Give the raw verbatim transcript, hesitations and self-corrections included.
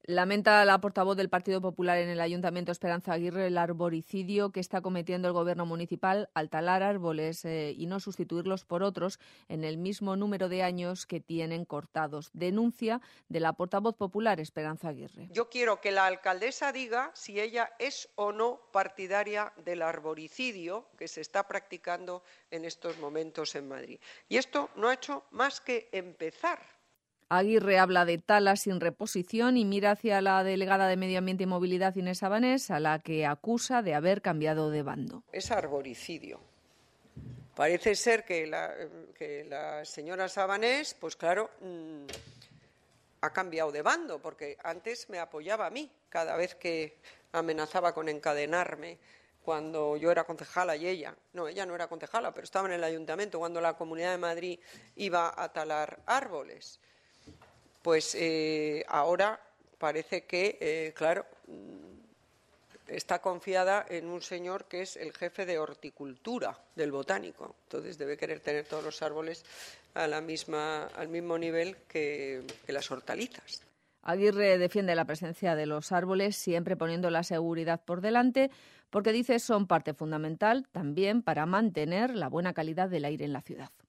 Lamenta la portavoz del Partido Popular en el Ayuntamiento, Esperanza Aguirre, el arboricidio que está cometiendo el Gobierno municipal al talar árboles eh, y no sustituirlos por otros en el mismo número de años que tienen cortados. Denuncia de la portavoz popular, Esperanza Aguirre. Yo quiero que la alcaldesa diga si ella es o no partidaria del arboricidio que se está practicando en estos momentos en Madrid. Y esto no ha hecho más que empezar. Aguirre habla de talas sin reposición y mira hacia la delegada de Medio Ambiente y Movilidad, Inés Sabanés, a la que acusa de haber cambiado de bando. Es arboricidio. Parece ser que la, que la señora Sabanés, pues claro, mmm, ha cambiado de bando, porque antes me apoyaba a mí cada vez que amenazaba con encadenarme cuando yo era concejala y ella. No, ella no era concejala, pero estaba en el ayuntamiento cuando la Comunidad de Madrid iba a talar árboles. Pues eh, ahora parece que, eh, claro, está confiada en un señor que es el jefe de horticultura del botánico. Entonces debe querer tener todos los árboles a la misma, al mismo nivel que, que las hortalizas. Aguirre defiende la presencia de los árboles, siempre poniendo la seguridad por delante, porque dice son parte fundamental también para mantener la buena calidad del aire en la ciudad.